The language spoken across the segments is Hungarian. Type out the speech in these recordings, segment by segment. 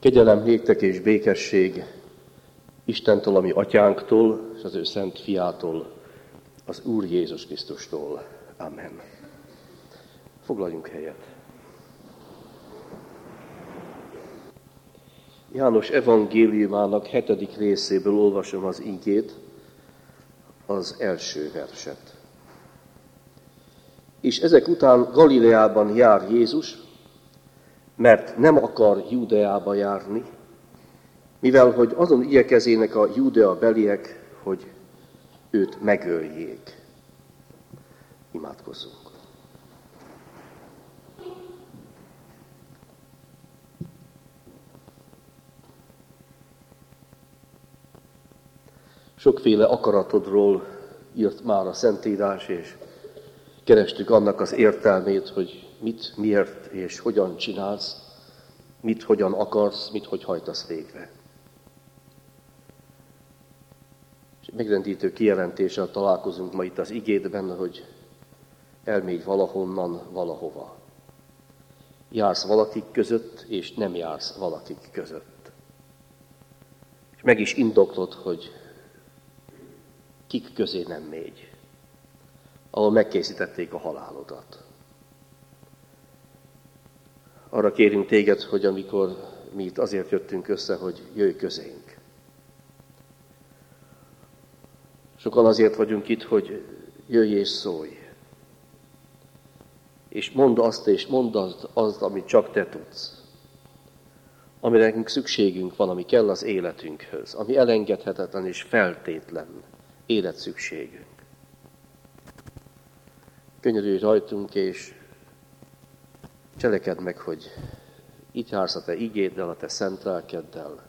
Kegyelem néktek és békesség Istentől, ami atyánktól, és az ő szent fiától, az Úr Jézus Krisztustól. Amen. Foglaljunk helyet. János evangéliumának 7. részéből olvasom az igét, az első verset. És ezek után Galileában jár Jézus, mert nem akar Judeába járni, mivel hogy azon igyekezének a Judea beliek, hogy őt megöljék. Imádkozzunk. Sokféle akaratodról írt már a Szentírás, és kerestük annak az értelmét, hogy mit, miért és hogyan csinálsz, mit, hogyan akarsz, mit, hogy hajtasz végre. És megrendítő kijelentéssel találkozunk ma itt az igédben, hogy elmégy valahonnan, valahova. Jársz valakik között, és nem jársz valakik között. És meg is indoklod, hogy kik közé nem mégy, ahol megkészítették a halálodat. Arra kérünk téged, hogy amikor mi itt azért jöttünk össze, hogy jöjj közénk. Sokan azért vagyunk itt, hogy jöjj és szólj. És mondd azt, és mondd azt, amit csak te tudsz. Amire nekünk szükségünk van, ami kell az életünkhöz, ami elengedhetetlen és feltétlen életszükségünk. Könyörülj rajtunk, és cselekedd meg, hogy itt jársz a te igéddel, a te szent lelkeddel,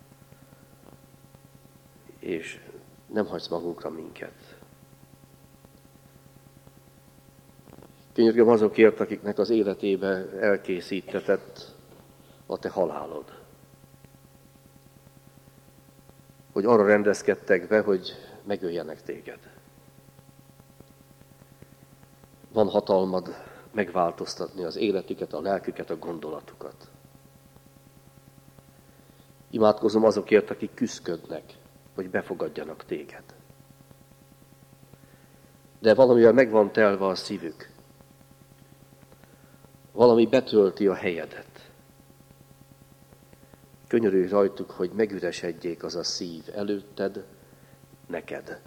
és nem hagysz magunkra minket. Könyörgöm azokért, akiknek az életébe elkészítetett a te halálod. Hogy arra rendezkedtek be, hogy megöljenek téged. Van hatalmad megváltoztatni az életüket, a lelküket, a gondolatukat. Imádkozom azokért, akik küszködnek, hogy befogadjanak téged. De valamivel meg van telve a szívük. Valami betölti a helyedet. Könyörülj rajtuk, hogy megüresedjék az a szív előtted, neked.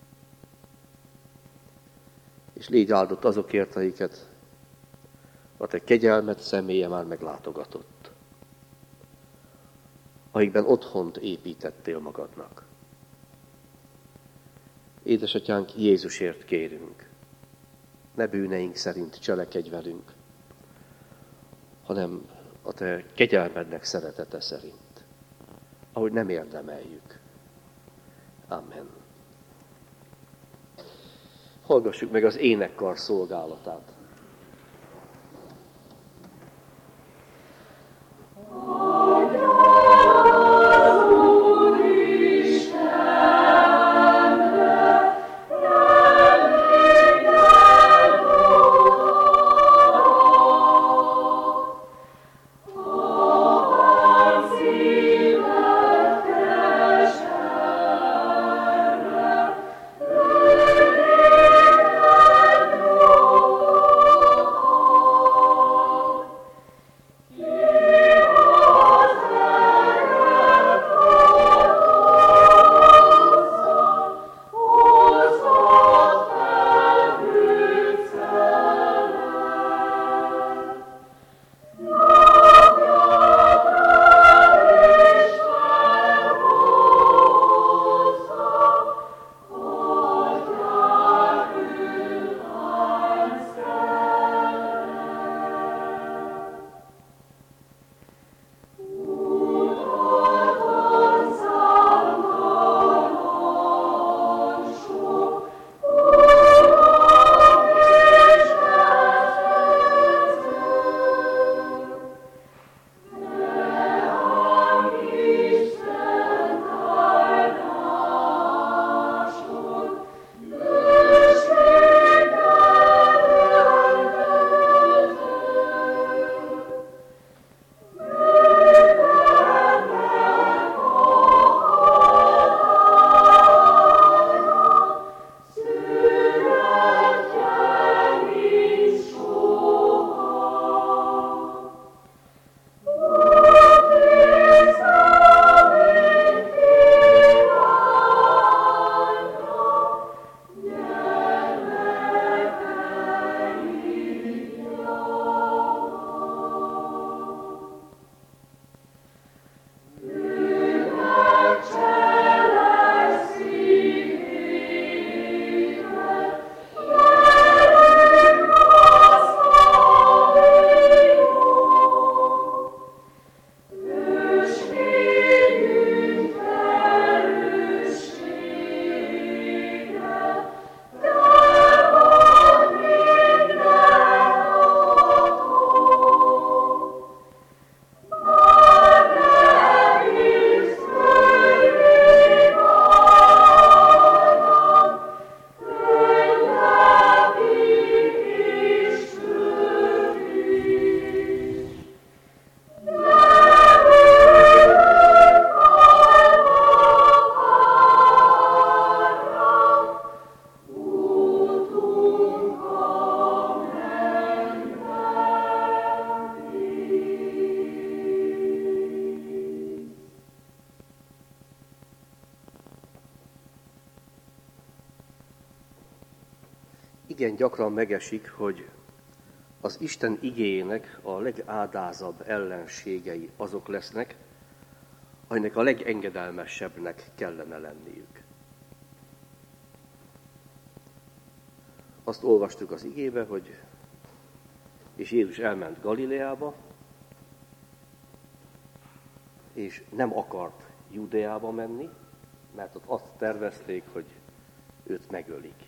És légy áldott azokért, akiket a te kegyelmed személye már meglátogatott. Amikben otthont építettél magadnak. Édesatyánk, Jézusért kérünk. Ne bűneink szerint cselekedj velünk, hanem a te kegyelmednek szeretete szerint, ahogy nem érdemeljük. Amen. Hallgassuk meg az énekkar szolgálatát. Oh igen gyakran megesik, hogy az Isten igéjének a legádázabb ellenségei azok lesznek, aminek a legengedelmesebbnek kellene lenniük. Azt olvastuk az igébe, hogy és Jézus elment Galileába, és nem akart Judeába menni, mert ott azt tervezték, hogy őt megölik.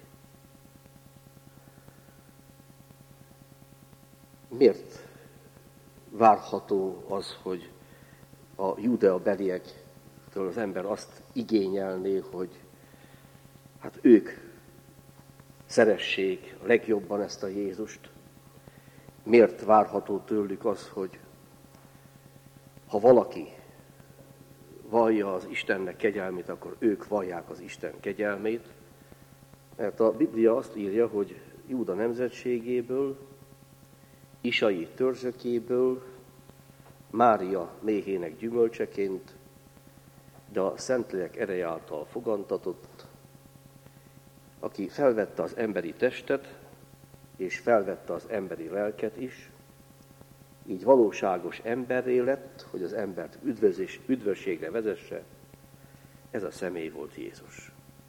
Miért várható az, hogy a Judea beliektől az ember azt igényelné, hogy hát ők szeressék a legjobban ezt a Jézust? Miért várható tőlük az, hogy ha valaki vallja az Istennek kegyelmét, akkor ők vallják az Isten kegyelmét? Mert a Biblia azt írja, hogy Júda nemzetségéből, Isai törzsökéből, Mária méhének gyümölcseként, de a Szentlélek ereje által fogantatott, aki felvette az emberi testet, és felvette az emberi lelket is, így valóságos emberré lett, hogy az embert üdvösségre vezesse, ez a személy volt Jézus.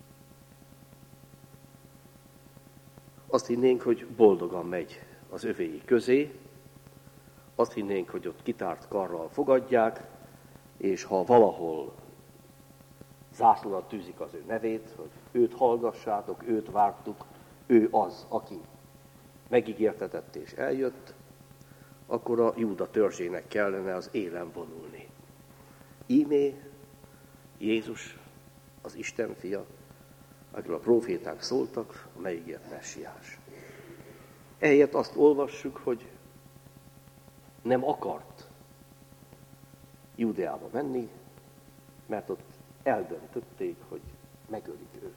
Azt hinnénk, hogy boldogan megy az övéi közé, azt hinnénk, hogy ott kitárt karral fogadják, és ha valahol zászlóra tűzik az ő nevét, hogy őt hallgassátok, őt vártuk, ő az, aki megígértetett és eljött, akkor a Júda törzsének kellene az élen vonulni. Íme Jézus, az Isten fia, akiről a próféták szóltak, a megígért messiás. Ehelyett azt olvassuk, hogy nem akart Judeába menni, mert ott eldöntötték, hogy megölik őt.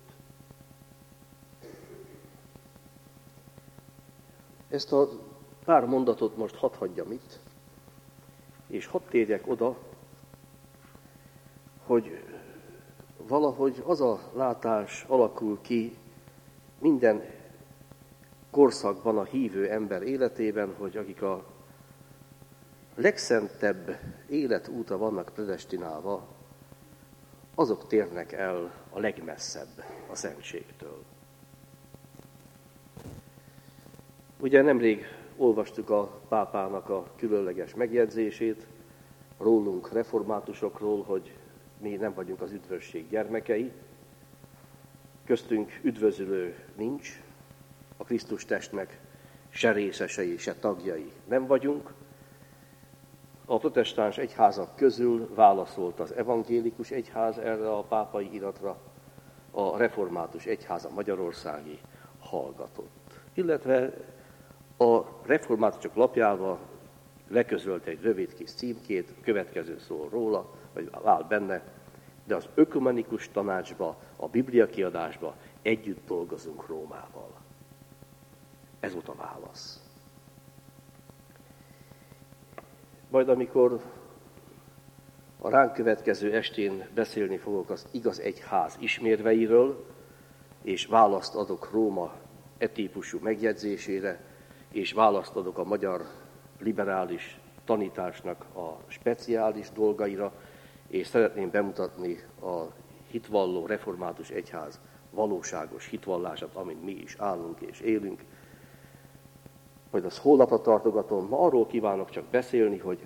Ezt a pár mondatot most hadd hagyjam itt, és hadd térjek oda, hogy valahogy az a látás alakul ki minden korszakban a hívő ember életében, hogy akik a legszentebb életútra vannak predestinálva, azok térnek el a legmesszebb a szentségtől. Ugye nemrég olvastuk a pápának a különleges megjegyzését rólunk, reformátusokról, hogy mi nem vagyunk az üdvösség gyermekei, köztünk üdvözülő nincs, a Krisztus testnek se részesei, se tagjai nem vagyunk. A protestáns egyházak közül válaszolt az evangélikus egyház erre a pápai iratra, a református egyház, a magyarországi hallgatott. Illetve a reformátusok lapjával leközölt egy rövid kis címkét, következő szól róla, vagy áll benne, de az ökumenikus tanácsba, a Biblia kiadásba együtt dolgozunk Rómával. Ez volt a válasz. Majd amikor a ránk következő estén beszélni fogok az igaz egyház ismérveiről, és választ adok Róma e-típusú megjegyzésére, és választ adok a magyar liberális tanításnak a speciális dolgaira, és szeretném bemutatni a hitvalló református egyház valóságos hitvallását, amin mi is állunk és élünk. Majd azt holnapra tartogatom, ma arról kívánok csak beszélni, hogy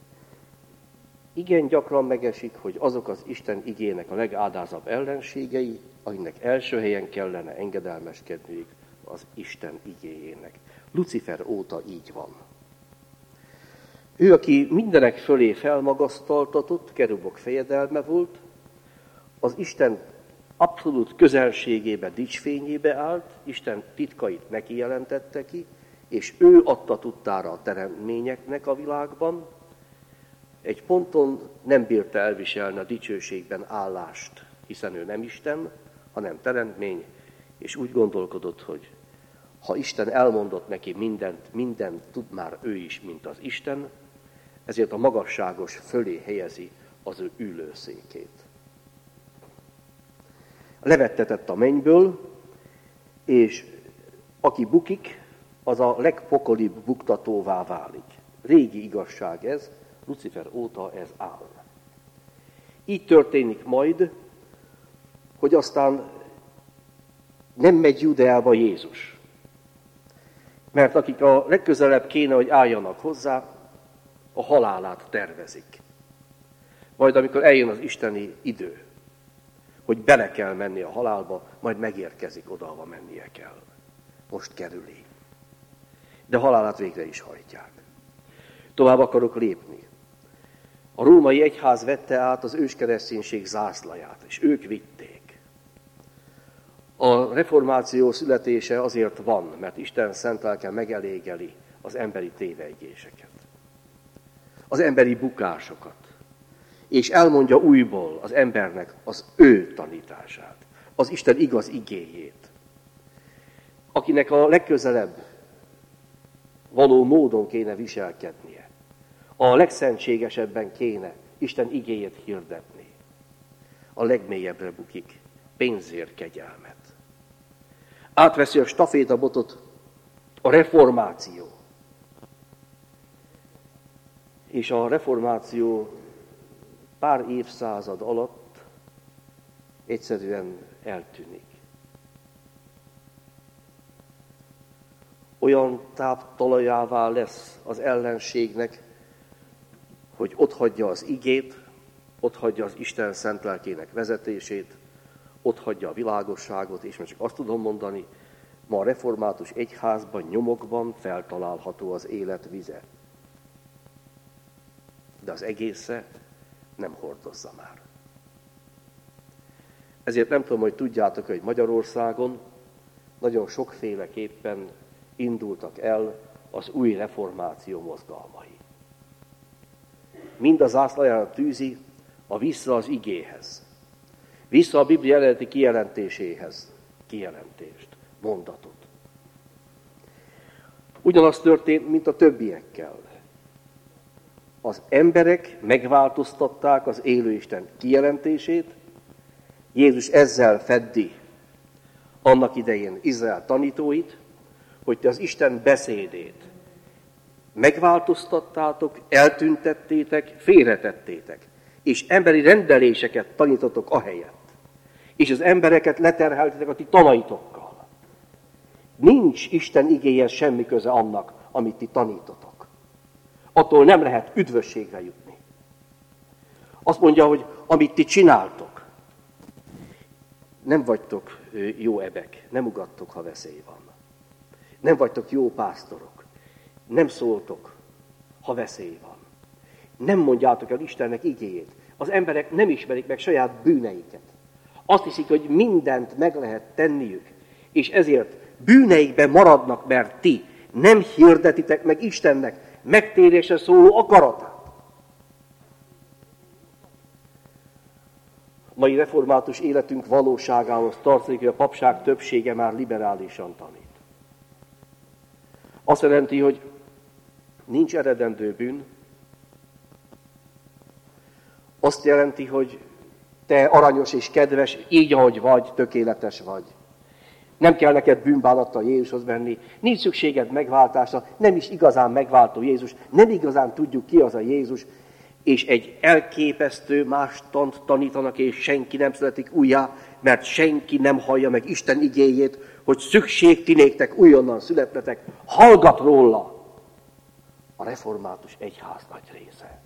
igen gyakran megesik, hogy azok az Isten igének a legádázabb ellenségei, akinek első helyen kellene engedelmeskedniük az Isten igéjének. Lucifer óta így van. Ő, aki mindenek fölé felmagasztaltatott, kerubok fejedelme volt, az Isten abszolút közelségébe, dicsfényébe állt, Isten titkait neki jelentette ki, és ő adta tudtára a teremtményeknek a világban. Egy ponton nem bírta elviselni a dicsőségben állást, hiszen ő nem Isten, hanem teremtmény, és úgy gondolkodott, hogy ha Isten elmondott neki mindent tud már ő is, mint az Isten, ezért a magasságos fölé helyezi az ő ülőszékét. Levettetett a mennyből, és Aki bukik, az a legpokolibb buktatóvá válik. Régi igazság ez, Lucifer óta ez áll. Így történik majd, hogy aztán nem megy Judeába Jézus. Mert akik a legközelebb kéne, hogy álljanak hozzá, a halálát tervezik. Majd amikor eljön az isteni idő, hogy bele kell menni a halálba, majd megérkezik oda, ahova mennie kell. Most kerüli. De halálát végre is hajtják. Tovább akarok lépni. A római egyház vette át az őskereszténység zászlaját, és ők vitték. A reformáció születése azért van, mert Isten szent lelke megelégeli az emberi tévejgéseket, az emberi bukásokat, és elmondja újból az embernek az ő tanítását, az Isten igaz igéjét, akinek a legközelebb való módon kéne viselkednie. A legszentségesebben kéne Isten igéjét hirdetni. A legmélyebbre bukik, pénzért kegyelmet. Átveszi a stafétabotot a reformáció. És a reformáció pár évszázad alatt egyszerűen eltűnik. Olyan táptalajává lesz az ellenségnek, hogy otthagyja az igét, otthagyja az Isten szent lelkének vezetését, otthagyja a világosságot, és most csak azt tudom mondani, ma a református egyházban, nyomokban feltalálható az élet vize. De az egésze nem hordozza már. Ezért nem tudom, hogy tudjátok, hogy Magyarországon nagyon sokféleképpen indultak el az új reformáció mozgalmai. Mind a zászlajára tűzi a vissza az igéhez, vissza a Biblia eredeti kijelentéséhez, kijelentést, mondatot. Ugyanaz történt, mint a többiekkel. Az emberek megváltoztatták az élő Isten kijelentését, Jézus ezzel feddi annak idején Izrael tanítóit, hogy te az Isten beszédét megváltoztattátok, eltüntettétek, félretettétek, és emberi rendeléseket tanítotok ahelyett, és az embereket leterheltétek a ti tanaitokkal. Nincs Isten igéhez semmi köze annak, amit ti tanítotok. Attól nem lehet üdvösségre jutni. Azt mondja, hogy amit ti csináltok, nem vagytok jó ebek, nem ugattok, ha veszély van. Nem vagytok jó pásztorok, nem szóltok, ha veszély van. Nem mondjátok el Istennek igéjét. Az emberek nem ismerik meg saját bűneiket. Azt hiszik, hogy mindent meg lehet tenniük, és ezért bűneikben maradnak, mert ti nem hirdetitek meg Istennek megtérésre szóló akaratát. Mai református életünk valóságához tartozik, hogy a papság többsége már liberálisan tanít. Azt jelenti, hogy nincs eredendő bűn. Azt jelenti, hogy te aranyos és kedves, így ahogy vagy, tökéletes vagy. Nem kell neked bűnbánattal Jézushoz menni, nincs szükséged megváltásra, nem is igazán megváltó Jézus, nem igazán tudjuk ki az a Jézus, és egy elképesztő más tant tanítanak, és senki nem születik újjá, mert senki nem hallja meg Isten igéjét, hogy szükség ti néktek újonnan születnetek, hallgat róla a református egyház nagy része.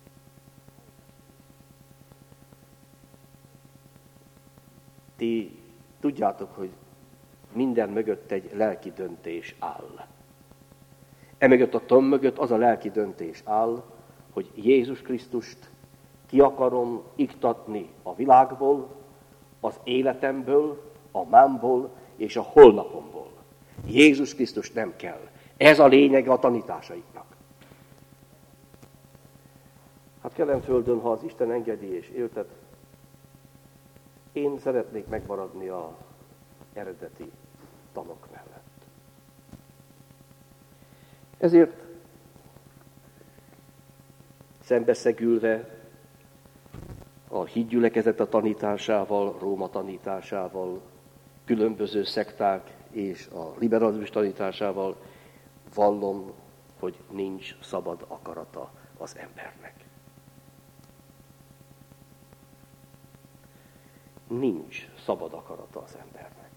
Ti tudjátok, hogy minden mögött egy lelki döntés áll. Emögött a tom mögött az a lelki döntés áll, hogy Jézus Krisztust ki akarom iktatni a világból, az életemből, a mámból és a holnapomból. Jézus Krisztus nem kell. Ez a lényege a tanításaiknak. Hát Kelenföldön, ha az Isten engedi és éltet, én szeretnék megmaradni az eredeti tanok mellett. Ezért szembeszegülve a hídgyülekezet a tanításával, Róma tanításával, különböző szekták és a liberalizmus tanításával, vallom, hogy nincs szabad akarata az embernek. Nincs szabad akarata az embernek.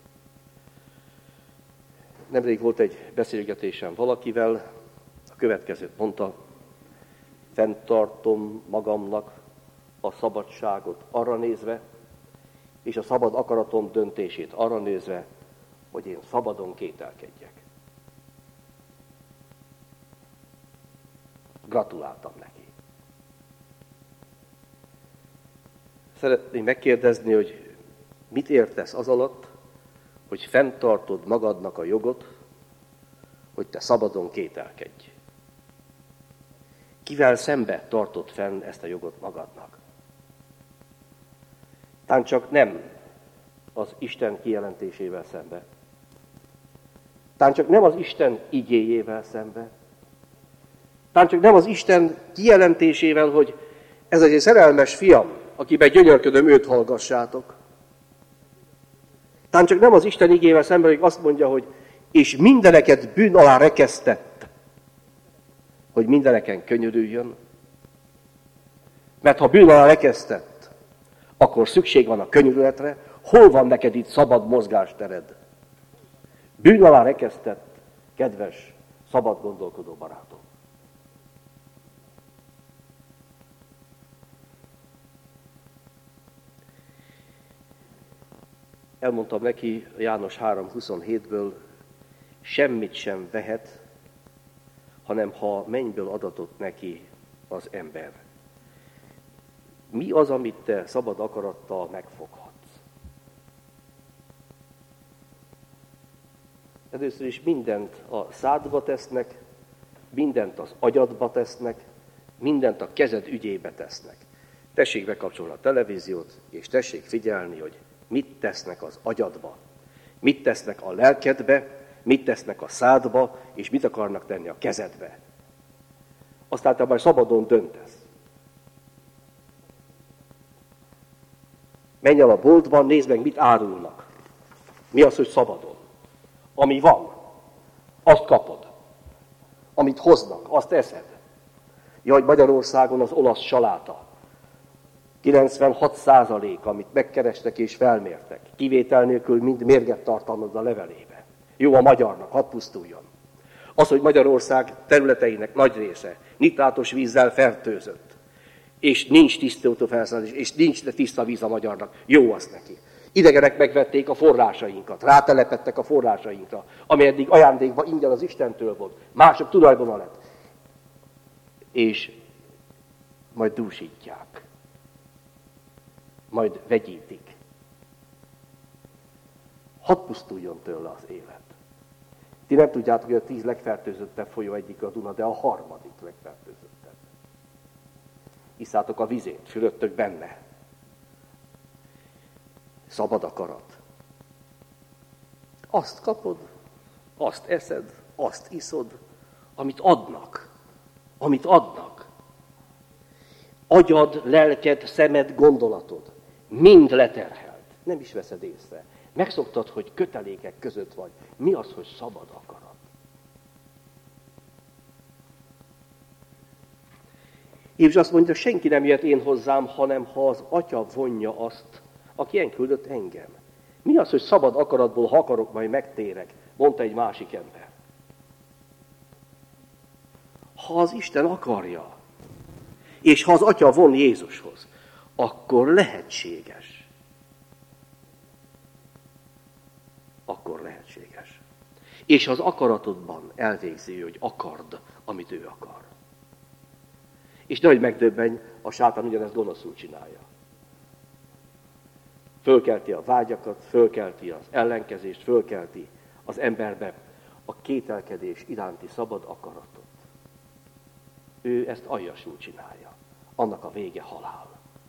Nemrég volt egy beszélgetésem valakivel, a következőt mondta: fenntartom magamnak a szabadságot arra nézve, és a szabad akaratom döntését arra nézve, hogy én szabadon kételkedjek. Gratuláltam neki. Szeretném megkérdezni, hogy mit értesz az alatt, hogy fenntartod magadnak a jogot, hogy te szabadon kételkedj. Kivel szembe tartod fenn ezt a jogot magadnak? Tán csak nem az Isten kijelentésével szembe. Tán csak nem az Isten igéjével szembe. Tán csak nem az Isten kijelentésével, hogy ez egy szerelmes fiam, akiben gyönyörködöm, őt hallgassátok. Tán csak nem az Isten igével szemben, hogy azt mondja, hogy és mindeneket bűn alá rekesztett, hogy mindeneken könyörüljön. Mert ha bűn alá rekesztett, akkor szükség van a könyörületre. Hol van neked itt szabad mozgástered? Bűn alá rekesztett, kedves, szabad gondolkodó barátom. Elmondtam neki János 3:27-ből, semmit sem vehet, hanem ha mennyből adatott neki az ember. Mi az, amit te szabad akarattal megfoghatsz? Először is mindent a szádba tesznek, mindent az agyadba tesznek, mindent a kezed ügyébe tesznek. Tessék bekapcsolni a televíziót, és tessék figyelni, hogy mit tesznek az agyadba, mit tesznek a lelkedbe, mit tesznek a szádba, és mit akarnak tenni a kezedbe. Aztán te majd szabadon döntesz. Menj el a boltban, nézd meg, mit árulnak. Mi az, hogy szabadon? Ami van, azt kapod. Amit hoznak, azt eszed. Jaj, Magyarországon az olasz saláta. 96%, amit megkerestek és felmértek. Kivétel nélkül mind mérget tartalmaz a levelébe. Jó a magyarnak, hadd pusztuljon. Az, hogy Magyarország területeinek nagy része nitrátos vízzel fertőzött, és nincs tisztító felszállás, és nincs tiszta víz a magyarnak, jó az neki. Idegenek megvették a forrásainkat, rátelepettek a forrásainkra, ami eddig ajándékban ingyen az Istentől volt. Mások tulajdona lett. És majd dúsítják. Majd vegyítik. Hadd pusztuljon tőle az élet. Ti nem tudjátok, hogy a 10 legfertőzöttebb folyó egyik a Duna, de a 3. legfertőzöttebb. Iszátok a vizét, fürödtök benne. Szabad akarat. Azt kapod, azt eszed, azt iszod, amit adnak. Amit adnak. Agyad, lelked, szemed, gondolatod. Mind leterhelt. Nem is veszed észre. Megszoktad, hogy kötelékek között vagy. Mi az, hogy szabad akarat? Jézus azt mondja, senki nem jött én hozzám, hanem ha az Atya vonja azt, aki enküldött engem. Mi az, hogy szabad akaratból, ha akarok, majd megtérek, mondta egy másik ember. Ha az Isten akarja, és ha az Atya von Jézushoz, akkor lehetséges. Akkor lehetséges. És az akaratodban elvégzi, hogy akard, amit ő akar. És nehogy megdöbbenj, a sátán ugyanezt gonoszul csinálja. Fölkelti a vágyakat, fölkelti az ellenkezést, fölkelti az emberbe a kételkedés iránti szabad akaratot. Ő ezt aljasul csinálja. Annak a vége halál.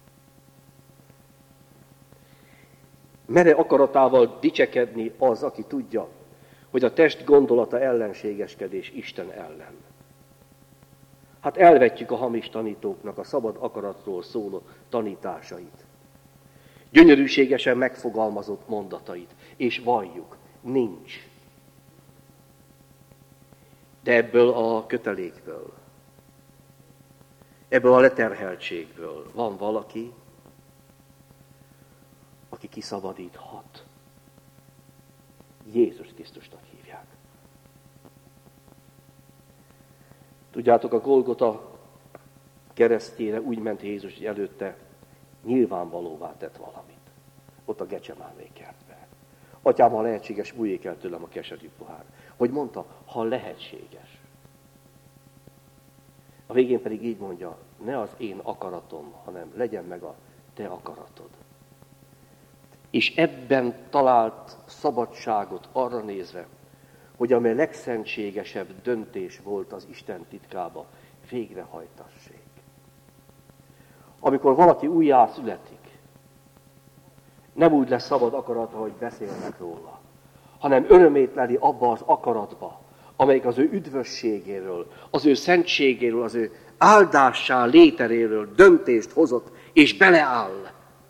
Mere akaratával dicsekedni az, aki tudja, hogy a test gondolata ellenségeskedés Isten ellen. Hát elvetjük a hamis tanítóknak a szabad akaratról szóló tanításait. Gyönyörűségesen megfogalmazott mondatait. és valljuk. Nincs. De ebből a kötelékből, ebből a leterheltségből van valaki, aki kiszabadíthat. Jézus Krisztusnak hívják. Tudjátok, a Golgota keresztjére úgy ment Jézus, hogy előtte nyilvánvalóvá tett valamit. Ott a Gecsemáné kertben. Atyám, ha lehetséges, múljék el tőlem a keserű pohár. Hogy mondta, ha lehetséges. A végén pedig így mondja, ne az én akaratom, hanem legyen meg a te akaratod. És ebben talált szabadságot arra nézve, hogy amely legszentségesebb döntés volt az Isten titkába, végrehajtassék. Amikor valaki újjá születik, nem úgy lesz szabad akarata, hogy beszélnek róla, hanem örömét leli abba az akaratba, amelyik az ő üdvösségéről, az ő szentségéről, az ő áldássá léteréről döntést hozott, és beleáll.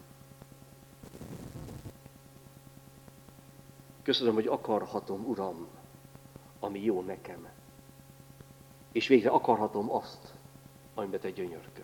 Köszönöm, hogy akarhatom, Uram, ami jó nekem. És végre akarhatom azt, amiben te gyönyörködsz.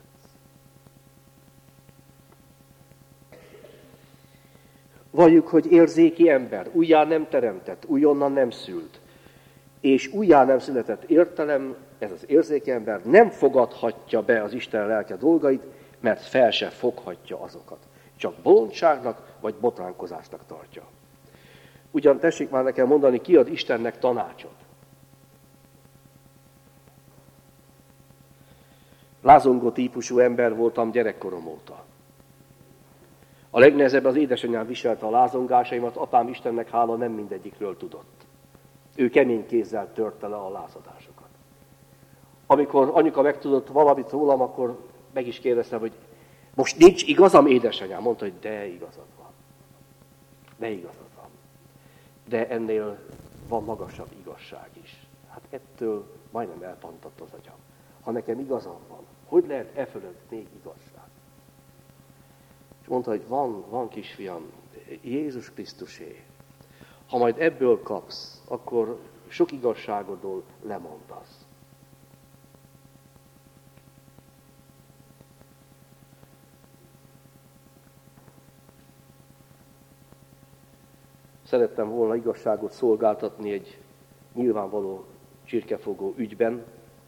Valljuk, hogy érzéki ember, újjá nem teremtett, újonnan nem szült, és újjá nem született értelem, ez az érzéki ember nem fogadhatja be az Isten lelke dolgait, mert fel se foghatja azokat. Csak bolondságnak vagy botránkozásnak tartja. Ugyan tessék már nekem mondani, ki ad Istennek tanácsot. Lázongó típusú ember voltam gyerekkorom óta. A legnehezebb az édesanyám viselte a lázongásaimat, apám Istennek hála nem mindegyikről tudott. Ő kemény kézzel törte le a lázadásokat. Amikor anyuka megtudott valamit rólam, akkor meg is kérdeztem, hogy most nincs igazam, édesanyám? Mondta, hogy de igazad van. De igazad van. De ennél van magasabb igazság is. Hát ettől majdnem elpantott az agyam. Ha nekem igazam van, hogy lehet e fölött még igazság? És mondta, hogy van kisfiam, Jézus Krisztusé. Ha majd ebből kapsz, akkor sok igazságodról lemondasz. Szerettem volna igazságot szolgáltatni egy nyilvánvaló csirkefogó ügyben,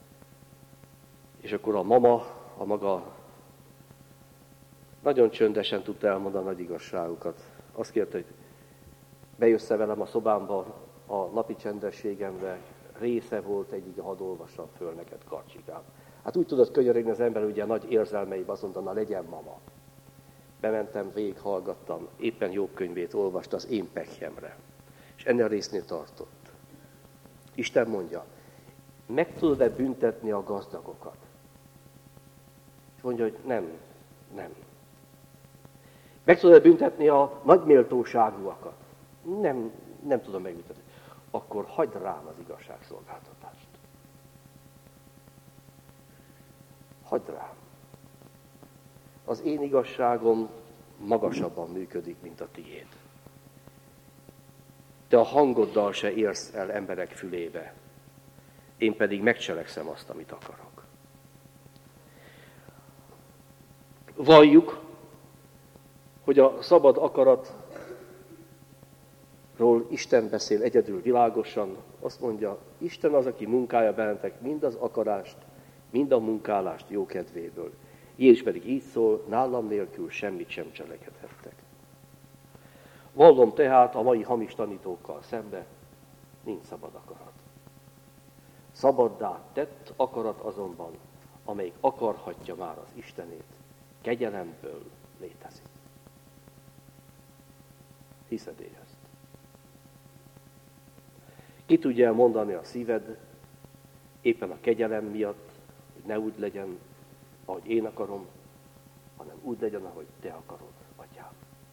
és akkor a mama, a maga nagyon csöndesen tudta elmondani nagy igazságokat. Azt kérte, hogy bejössze velem a szobámba, a napi csendességembe, része volt egyik, hadd olvassam föl neked, karcsikám. Hát úgy tudott könyörögni az ember, ugye nagy érzelmeiben azt mondta, na legyen mama. Bementem, végighallgattam, éppen Jobb könyvét olvasta az én pekjemre. És ennél a résznél tartott. Isten mondja, meg tudod-e büntetni a gazdagokat? És mondja, hogy nem. Meg tudod-e büntetni a nagy méltóságúakat? Nem tudom megbüntetni. Akkor hagyd rám az igazságszolgáltatást. Hagyd rám. Az én igazságom magasabban működik, mint a tiéd. Te a hangoddal se érsz el emberek fülébe. Én pedig megcselekszem azt, amit akarok. Valljuk, hogy a szabad akaratról Isten beszél egyedül világosan. Azt mondja, Isten az, aki munkálja bennetek mind az akarást, mind a munkálást jó kedvéből. Jézus pedig így szól, nálam nélkül semmit sem cselekedhettek. Vallom tehát a mai hamis tanítókkal szembe, nincs szabad akarat. Szabaddá tett akarat azonban, amelyik akarhatja már az Istenét, kegyelemből létezik. Hiszed ezt? Ki tudja elmondani a szíved, éppen a kegyelem miatt, hogy ne úgy legyen, ahogy én akarom, hanem úgy legyen, ahogy te akarod, Atyám.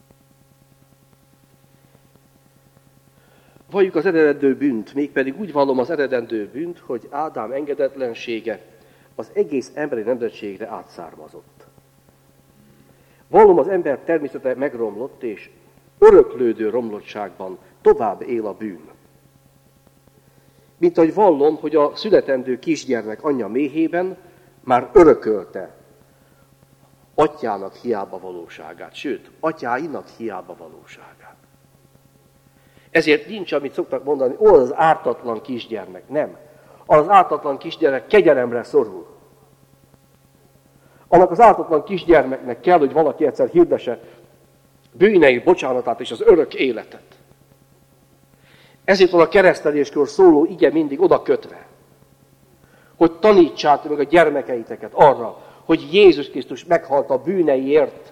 Valljuk az eredendő bűnt, mégpedig úgy vallom az eredendő bűnt, hogy Ádám engedetlensége az egész emberi nemzetségre átszármazott. Vallom az ember természete megromlott, és öröklődő romlottságban tovább él a bűn. Mint ahogy vallom, hogy a születendő kisgyermek anyja méhében már örökölte atyának hiába valóságát, sőt, atyáinak hiába valóságát. Ezért nincs, amit szoktak mondani, az ártatlan kisgyermek. Nem. Az ártatlan kisgyermek kegyelemre szorul. Annak az ártatlan kisgyermeknek kell, hogy valaki egyszer hirdesse bűnei bocsánatát és az örök életet. Ezért van a kereszteléskor szóló ige mindig oda kötve, hogy tanítsátok meg a gyermekeiteket arra, hogy Jézus Krisztus meghalt a bűneiért.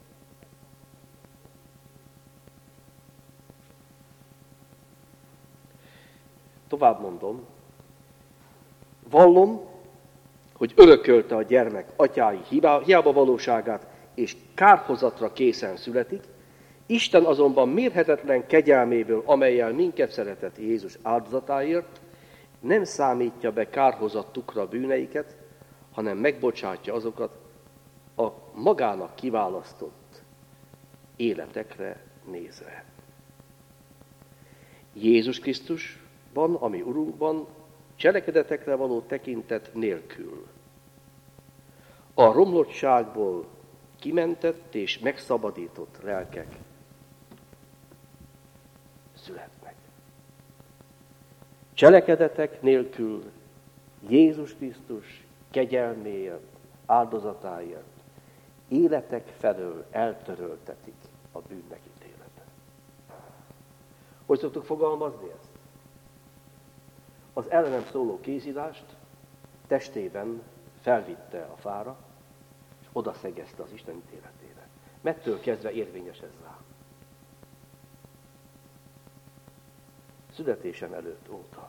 Tovább mondom, vallom, hogy örökölte a gyermek atyái hiába valóságát, és kárhozatra készen születik, Isten azonban mérhetetlen kegyelméből, amellyel minket szeretett Jézus áldozatáért, nem számítja be kárhozattukra a bűneiket, hanem megbocsátja azokat a magának kiválasztott életekre nézve. Jézus Krisztusban, ami Urunkban, cselekedetekre való tekintet nélkül a romlottságból kimentett és megszabadított lelkek születnek. Cselekedetek nélkül Jézus Krisztus kegyelméért, áldozatáért életek felől eltöröltetik a bűnnek ítélete. Hogy szoktuk fogalmazni ezt? Az ellenem szóló kézírást testében felvitte a fára, és oda szegezte az Isten ítéletére. Mettől kezdve érvényes ez rá. Születésem előtt óta.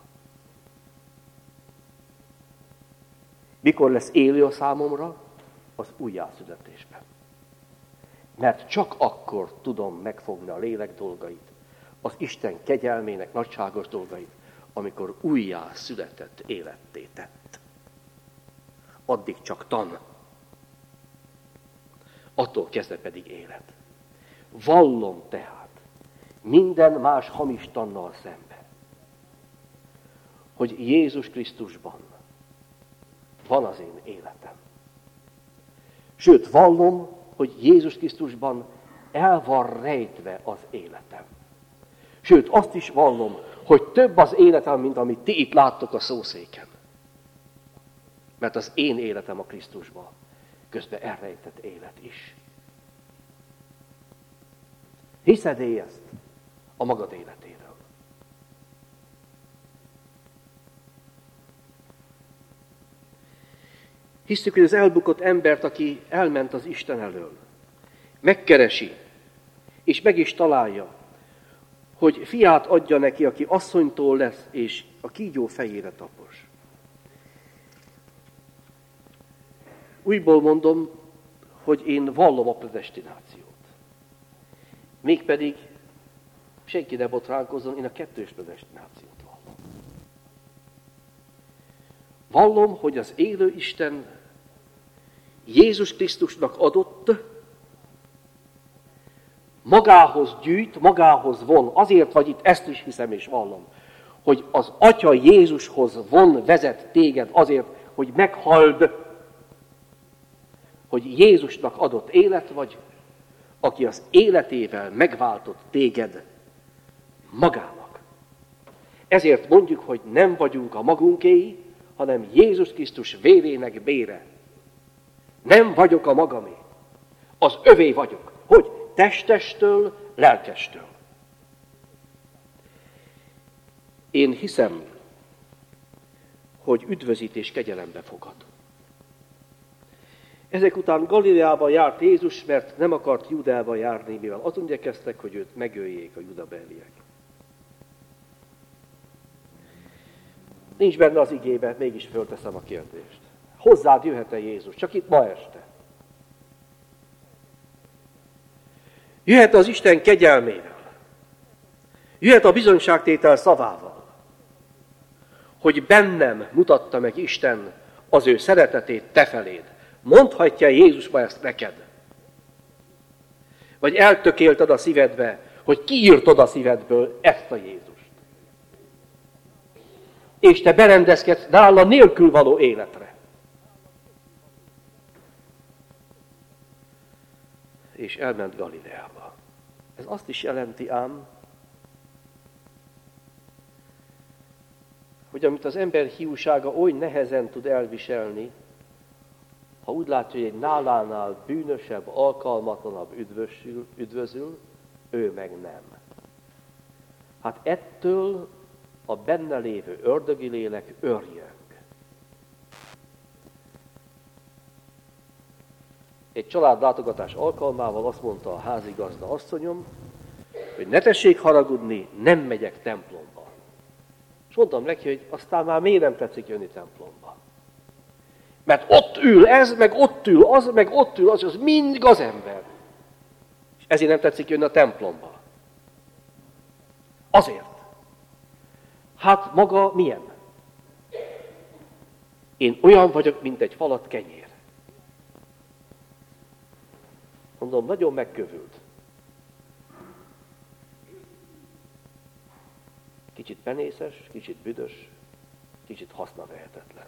Mikor lesz élő a számomra? Az újjászületésben. Mert csak akkor tudom megfogni a lélek dolgait, az Isten kegyelmének nagyságos dolgait, amikor újjá született életté tett. Addig csak tan. Attól kezdve pedig élet. Vallom tehát minden más hamis tannal szembe, hogy Jézus Krisztusban van az én életem. Sőt, vallom, hogy Jézus Krisztusban el van rejtve az életem. Sőt, azt is vallom, hogy több az életem, mint amit ti itt láttok a szószéken. Mert az én életem a Krisztusban közben elrejtett élet is. Hiszed-e ezt a magad életéről? Hisztük, hogy az elbukott embert, aki elment az Isten elől, megkeresi, és meg is találja, hogy fiát adja neki, aki asszonytól lesz, és a kígyó fejére tapos. Újból mondom, hogy én vallom a predestinációt. Mégpedig senki ne botránkozzon, én a kettős predestinációt vallom. Vallom, hogy az élő Isten Jézus Krisztusnak adott, magához gyűjt, magához von. Azért vagy itt, ezt is hiszem és vallom, hogy az Atya Jézushoz von, vezet téged azért, hogy meghald, hogy Jézusnak adott élet vagy, aki az életével megváltott téged magának. Ezért mondjuk, hogy nem vagyunk a magunkéi, hanem Jézus Krisztus vérének bére. Nem vagyok a magamé, az övé vagyok. Hogy? Testestől, lelkestől. Én hiszem, hogy üdvözítés kegyelembe fogad. Ezek után Galileában járt Jézus, mert nem akart Judába járni, mivel azon igyekeztek, hogy őt megöljék a judabeliek. Nincs benne az igébe, mégis fölteszem a kérdést. Hozzád jöhet-e Jézus? Csak itt ma este. Jöhet az Isten kegyelmével. Jöhet a bizonyságtétel szavával. Hogy bennem mutatta meg Isten az ő szeretetét te feléd. Mondhatja Jézus ma ezt neked? Vagy eltökélted a szívedbe, hogy kiírtod a szívedből ezt a Jézust. És te berendezkedsz nála nélkül való életre. És elment Galileába. Ez azt is jelenti ám, hogy amit az ember hiúsága oly nehezen tud elviselni, ha úgy látja, hogy egy nálánál bűnösebb, alkalmatlanabb üdvözül, ő meg nem. Hát ettől a benne lévő ördögi lélek örjön. Egy családlátogatás alkalmával azt mondta a házigazda asszonyom, hogy ne tessék haragudni, nem megyek templomba. És mondtam neki, hogy aztán már miért nem tetszik jönni templomba. Mert ott ül ez, meg ott ül az, meg ott ül az mind gazember. És ezért nem tetszik jönni a templomba. Azért. Hát maga milyen? Én olyan vagyok, mint egy falat kenyér. Mondom, nagyon megkövült. Kicsit penészes, kicsit büdös, kicsit hasznavehetetlen.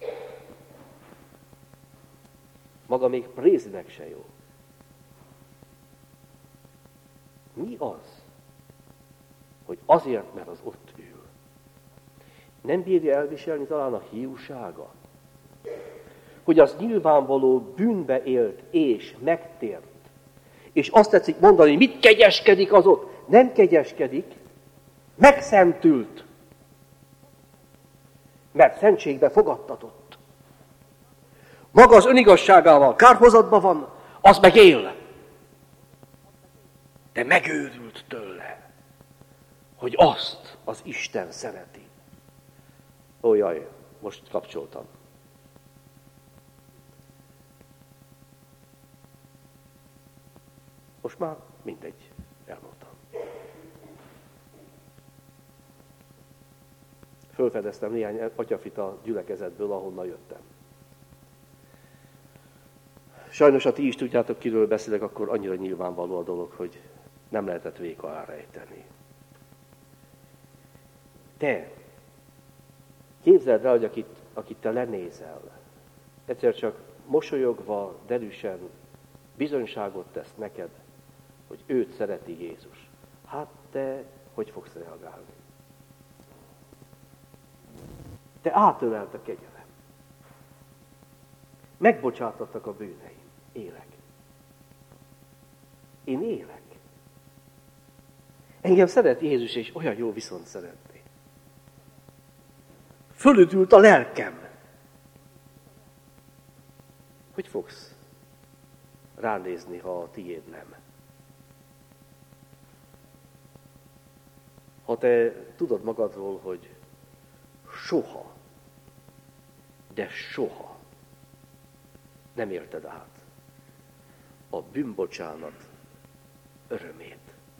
Maga még prézinek se jó. Mi az, hogy azért, mert az ott ül? Nem bírja elviselni talán a hiúsága? Hogy az nyilvánvaló bűnbe élt és megtért. És azt tetszik mondani, mit kegyeskedik az ott? Nem kegyeskedik, megszentült. Mert szentségbe fogadtatott. Maga az önigazságával kárhozatban van, az meg él. De megőrült tőle, hogy azt az Isten szereti. Ó, jaj, most kapcsoltam. Most már mindegy, elmondtam. Fölfedeztem néhány atyafita gyülekezetből, ahonnan jöttem. Sajnos, ha ti is tudjátok, kiről beszélek, akkor annyira nyilvánvaló a dolog, hogy nem lehetett véka alá rejteni. Te, képzeld el, hogy akit te lenézel, egyszer csak mosolyogva, derűsen bizonyságot tesz neked, hogy őt szereti Jézus. Hát te hogy fogsz reagálni? Te átölelt a kegyelem. Megbocsátottak a bűneim. Élek. Én élek. Engem szeret Jézus, és olyan jó viszont szeretni. Fölüdült a lelkem. Hogy fogsz ránézni, ha a tiéd nem? Ha te tudod magadról, hogy soha, de soha nem élted át a bűnbocsánat örömét,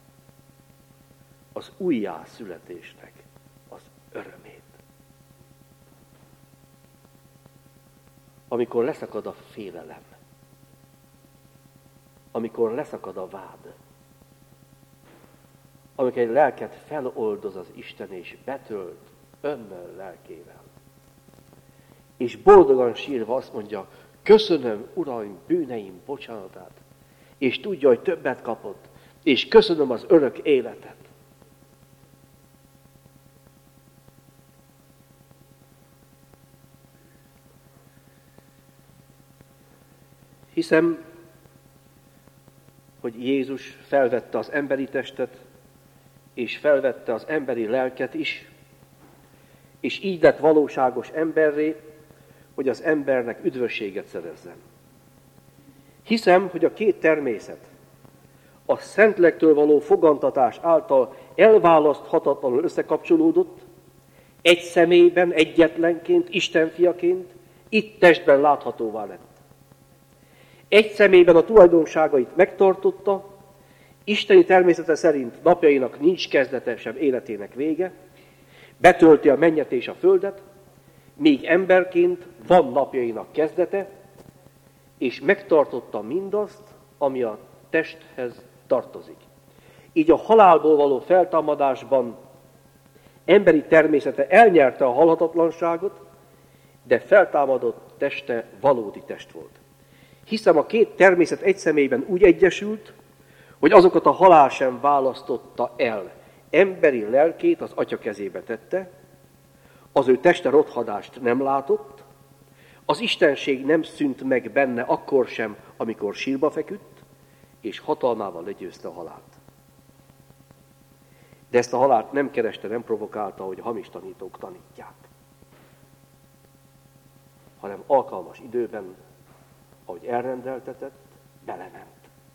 az újjászületésnek az örömét. Amikor leszakad a félelem, amikor leszakad a vád, amikor egy lelket feloldoz az Isten és betölt önnel, lelkével. És boldogan sírva azt mondja, köszönöm, Uraim, bűneim bocsánatát, és tudja, hogy többet kapott, és köszönöm az örök életet. Hiszem, hogy Jézus felvette az emberi testet, és felvette az emberi lelket is, és így lett valóságos emberré, hogy az embernek üdvösséget szerezzen. Hiszem, hogy a két természet, a Szentlektől való fogantatás által elválaszthatatlanul összekapcsolódott, egy személyben, egyetlenként, Isten fiaként, itt testben láthatóvá lett. Egy személyben a tulajdonságait megtartotta, isteni természete szerint napjainak nincs kezdete, sem életének vége, betölti a mennyet és a földet, míg emberként van napjainak kezdete, és megtartotta mindazt, ami a testhez tartozik. Így a halálból való feltámadásban emberi természete elnyerte a halhatatlanságot, de feltámadott teste valódi test volt. Hiszem, a két természet egy személyben úgy egyesült, hogy azokat a halál sem választotta el. Emberi lelkét az Atya kezébe tette, az ő teste rothadást nem látott, az istenség nem szűnt meg benne akkor sem, amikor sírba feküdt, és hatalmával legyőzte a halált. De ezt a halált nem kereste, nem provokálta, hogy hamis tanítók tanítják, hanem alkalmas időben, ahogy elrendeltetett, belement.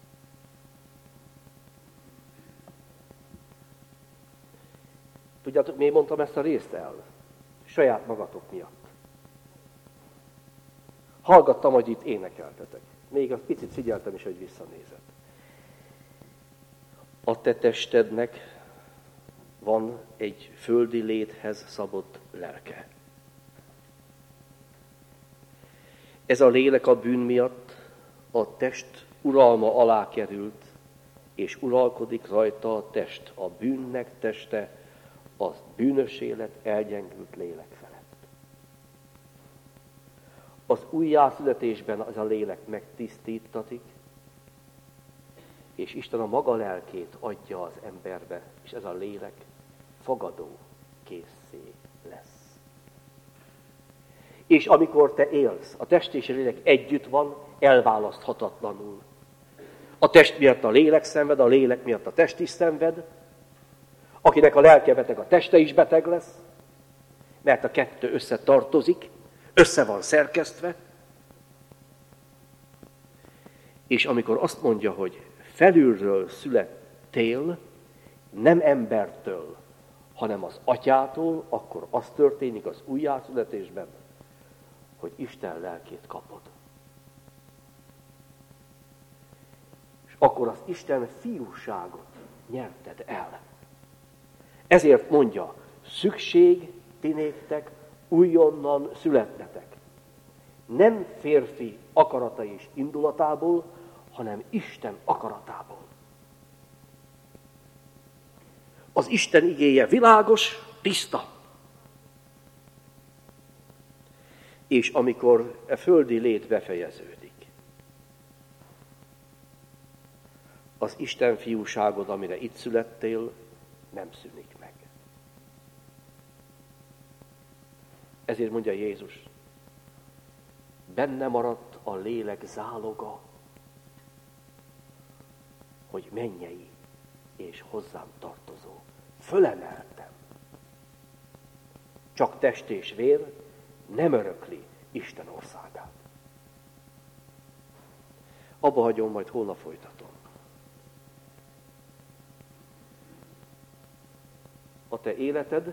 Tudjátok, miért mondtam ezt a részt el? Saját magatok miatt. Hallgattam, hogy itt énekeltetek. Még az picit figyeltem is, hogy visszanézett. A te testednek van egy földi léthez szabott lelke. Ez a lélek a bűn miatt a test uralma alá került, és uralkodik rajta a test, a bűnnek teste, a bűnös élet elgyengült lélek felett. Az újjászületésben az a lélek megtisztítatik, és Isten a maga lelkét adja az emberbe, és ez a lélek fogadó készé lesz. És amikor te élsz, a test és a lélek együtt van, elválaszthatatlanul. A test miatt a lélek szenved, a lélek miatt a test is szenved, akinek a lelke beteg, a teste is beteg lesz, mert a kettő összetartozik, össze van szerkesztve, és amikor azt mondja, hogy felülről születtél, nem embertől, hanem az Atyától, akkor az történik az újjászületésben, hogy Isten lelkét kapod. És akkor az Isten fiúságot nyerted el. Ezért mondja, szükség ti néktek újonnan születnetek. Nem férfi akarata és indulatából, hanem Isten akaratából. Az Isten igéje világos, tiszta. És amikor a földi lét befejeződik, az Isten fiúságod, amire itt születtél, nem szűnik meg. Ezért mondja Jézus, benne maradt a lélek záloga, hogy mennyei és hozzám tartozó. Fölemeltem. Csak test és vér nem örökli Isten országát. Abba hagyom, majd holnap folytatom. A te életed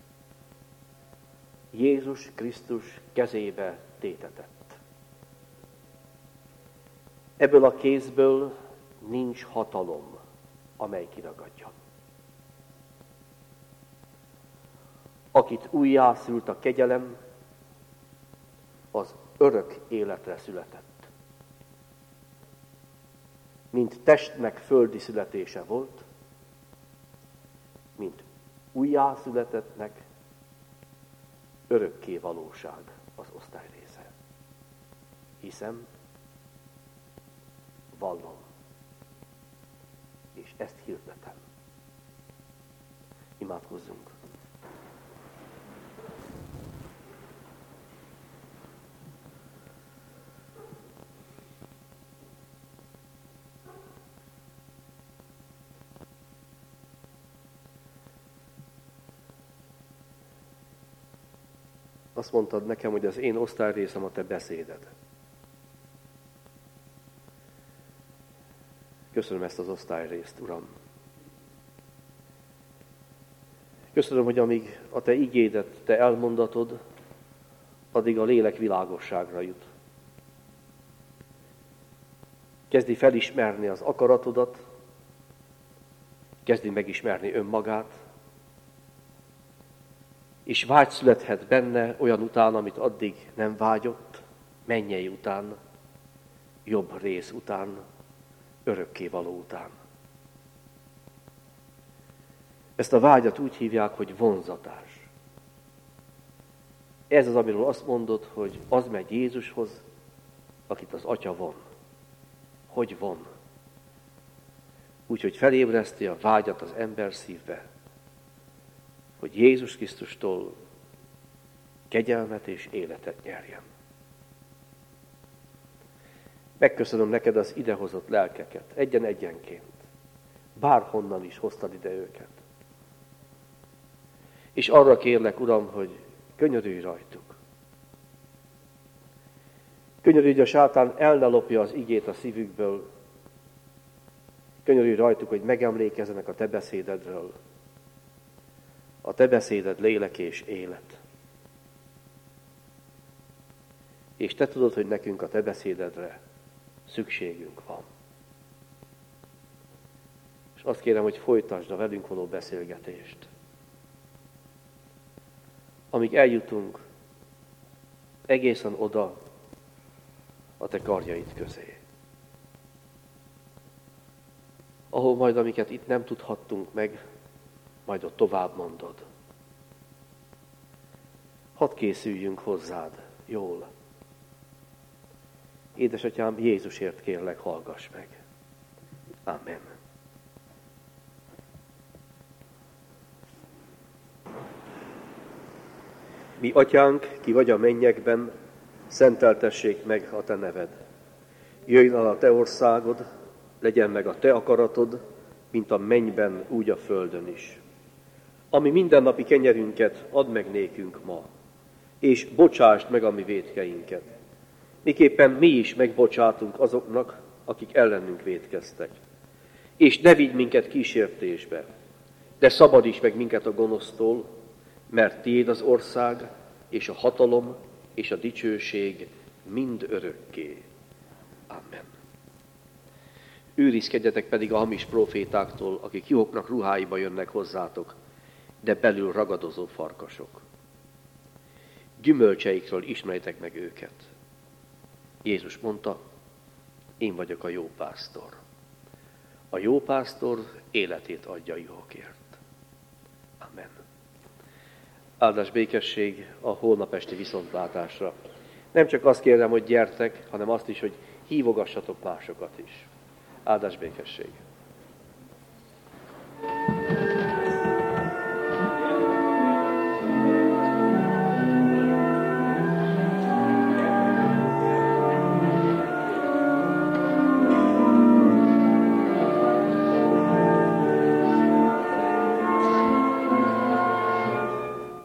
Jézus Krisztus kezébe tétetett. Ebből a kézből nincs hatalom, amely kiragadja. Akit újjászült a kegyelem, az örök életre született. Mint testnek földi születése volt, mint újjászületettnek örökké valóság az osztály része. Hiszem, vallom, és ezt hirdetem. Imádkozzunk. Azt mondtad nekem, hogy az én osztályrészem a te beszéded. Köszönöm ezt az osztályrészt, Uram. Köszönöm, hogy amíg a te igédet, te elmondatod, addig a lélek világosságra jut. Kezdi felismerni az akaratodat, kezdi megismerni önmagát, és vágy születhet benne olyan után, amit addig nem vágyott, mennyei után, jobb rész után, örökkévaló után. Ezt a vágyat úgy hívják, hogy vonzatás. Ez az, amiről azt mondod, hogy az megy Jézushoz, akit az Atya von. Hogy von? Úgyhogy felébreszti a vágyat az ember szívbe, hogy Jézus Krisztustól kegyelmet és életet nyerjen. Megköszönöm neked az idehozott lelkeket, egyen-egyenként. Bárhonnan is hoztad ide őket. És arra kérlek, Uram, hogy könyörülj rajtuk. Könyörülj, hogy a sátán el ne lopja az igét a szívükből. Könyörülj rajtuk, hogy megemlékezzenek a te beszédedről. A te beszéded lélek és élet. És te tudod, hogy nekünk a te beszédedre szükségünk van. És azt kérem, hogy folytasd a velünk való beszélgetést. Amíg eljutunk egészen oda a te karjaid közé. Ahol majd, amiket itt nem tudhattunk meg, majd ott tovább mondod. Hadd készüljünk hozzád jól. Édesatyám, Jézusért kérlek, hallgass meg. Amen. Mi atyánk, ki vagy a mennyekben, szenteltessék meg a te neved. Jöjjön el a te országod, legyen meg a te akaratod, mint a mennyben, úgy a földön is. Ami mindennapi kenyerünket add meg nékünk ma, és bocsásd meg a mi vétkeinket. Miképpen mi is megbocsátunk azoknak, akik ellenünk vétkeztek. És ne vigy minket kísértésbe, de szabadíts meg minket a gonosztól, mert tiéd az ország, és a hatalom, és a dicsőség mind örökké. Amen. Őrizkedjetek pedig a hamis profétáktól, akik juhoknak ruháiba jönnek hozzátok, de belül ragadozó farkasok. Gyümölcseikről ismerjétek meg őket. Jézus mondta, én vagyok a jó pásztor. A jó pásztor életét adja a juhokért. Amen. Áldás békesség a holnap esti viszontlátásra. Nem csak azt kérem, hogy gyertek, hanem azt is, hogy hívogassatok másokat is. Áldás békesség.